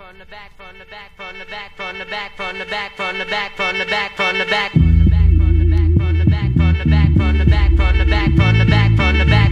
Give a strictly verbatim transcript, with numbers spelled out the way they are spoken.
from the back, from the back, from the back, from the back, from the back, from the back, from the back, from the back, from the back, from the back, from the back, from the back, from the back, from the back, from the back, from the back.